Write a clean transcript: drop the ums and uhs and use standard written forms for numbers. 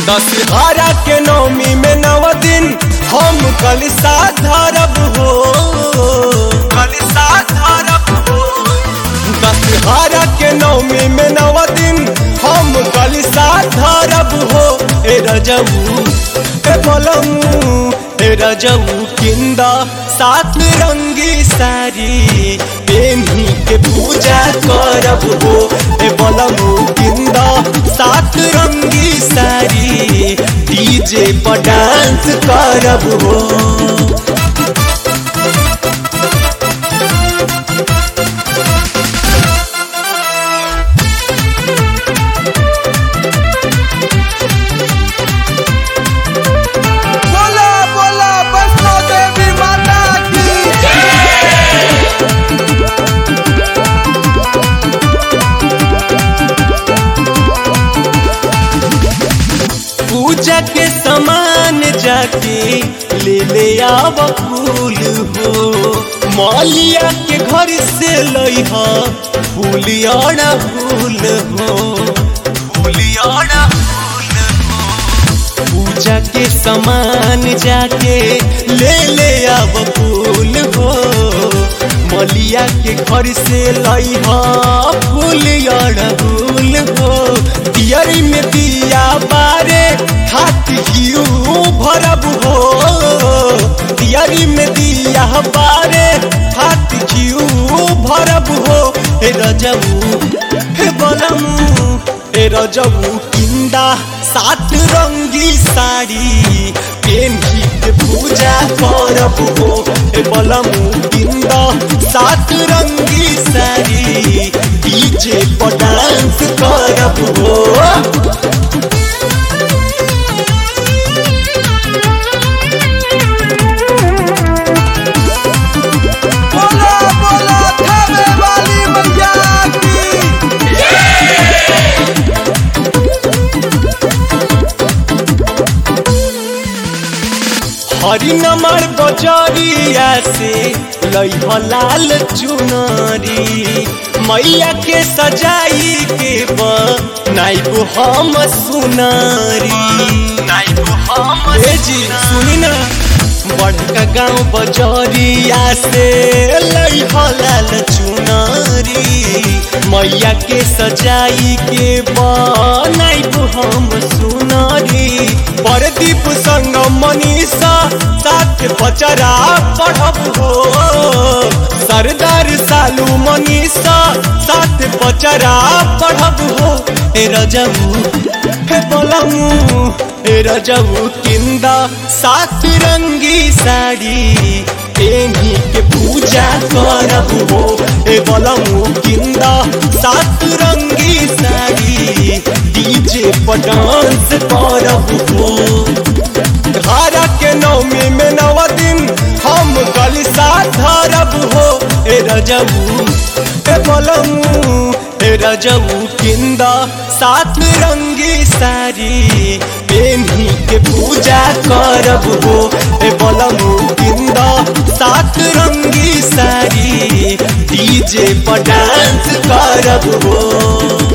दशहरा के नवमी में 9 दिन हम कलशा धरब हो, कलशा धरब हो। दशहरा के नवमी में 9 दिन हम कलशा धरब हो। ए रजऊ ए बलमू ए रजऊ किंदा 7 रंगी साड़ी पेन्ही के पूजा करब हो। ए बलमू किंदा 7 रंगी साड़ी डीजे पर डांस करब हो। पूजा के सामान जाके ले ले आव फूल हो। मौलिया के घर से लइहा फूलियाना फूल हो, फूलियाना फूल हो। पूजा के सामान जाके ले ले आव फूल हो। मौलिया के घर से लइहा फूलियाना फूल हो। दियरी में दिया बारे हाथ हियू भरब हो। दियरी में दिया बारे हाथ हियू भरब हो। ए रजऊ हे बलमू ए रजऊ किंदा 7 रंगी साड़ी पेन्ही के पूजा करब हो। ए बलमू किंदा 7 रंगी साड़ी डीजे पर डांस करब हो। हरी नमर बजरिया से लइहा लाल चुनरी मैया के सजाई के बनाइब हम सुनारी। नाइब हम जी सुनी ना बड़का गाँव बजरिया से लइहा लाल चुनरी मैया के सजाई के बनाइब हम सुनारी। परदीप संग मनीषा साथ बचरा पढ़ब हो। सरदार सालू मनीषा साथ बचरा पढ़ब हो। ए रजऊ हे बलमू ए रजऊ किंदा 7 रंगी साड़ी पेन्ही के पूजा करब हो। ए बलमू किंदा 7 रंगी साड़ी डीजे पर डांस करब हो। दशहरा के नवमी में 9 दिन हम कलशा धरब हो। ए रजऊ ए बलमू ए रजऊ किंदा 7 रंगी साड़ी पेन्ही के पूजा करब हो। ए बलमू किंदा 7 रंगी साड़ी डीजे पर डांस करब हो।